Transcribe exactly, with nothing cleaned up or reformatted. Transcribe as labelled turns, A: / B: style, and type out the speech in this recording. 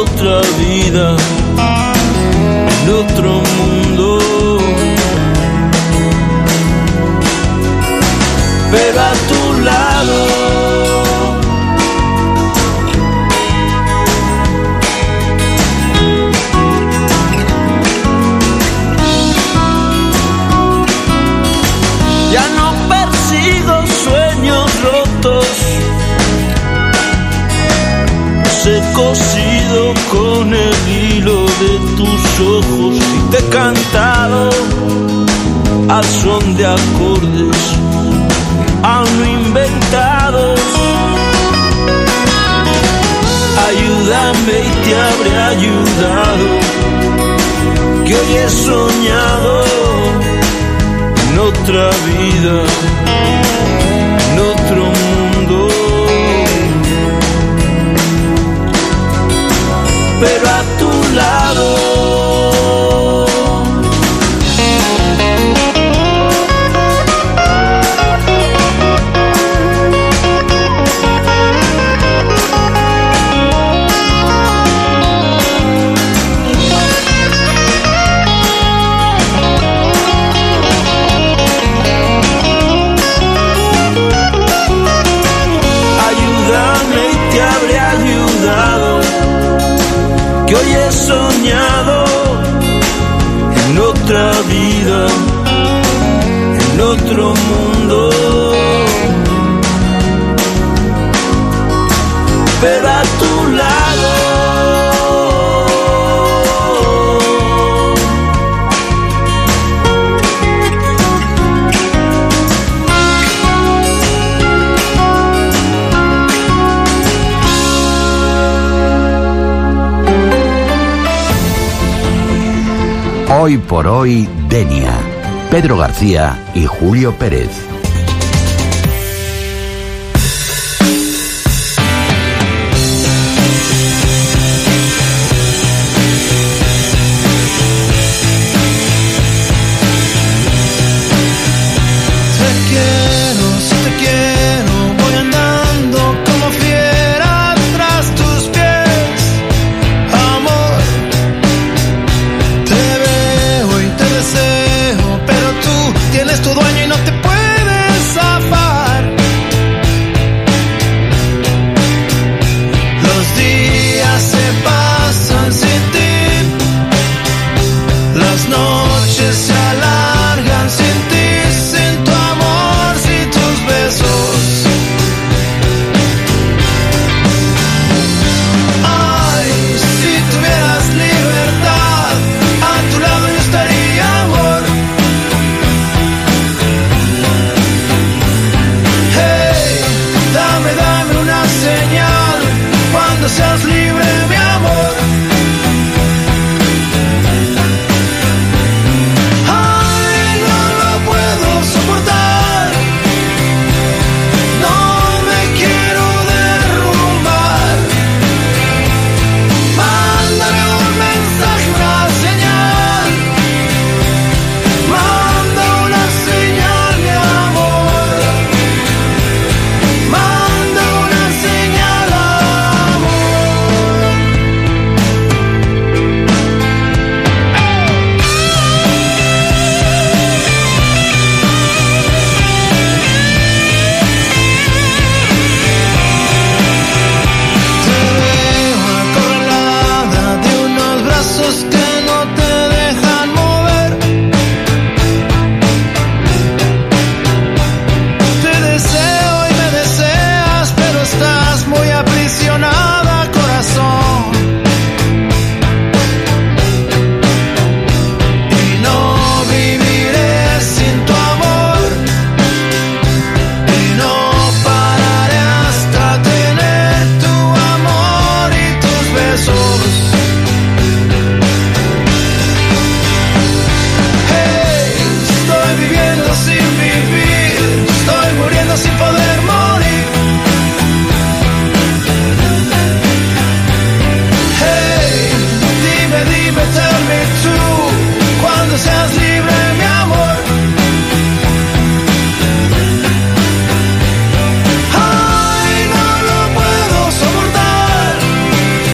A: otra vida, en otro mundo. Pero a tu lado ya no persigo sueños rotos, los he cosido con el hilo de tus ojos y te he cantado al son de acordes aún no inventados. Ayúdame y te habré ayudado, que hoy he soñado en otra vida, en otro mundo. Pero a tu lado que hoy he soñado en otra vida, en otro mundo. Pero a tu lado
B: Hoy por hoy, Denia, Pedro García y Julio Pérez.
C: Seas libre, mi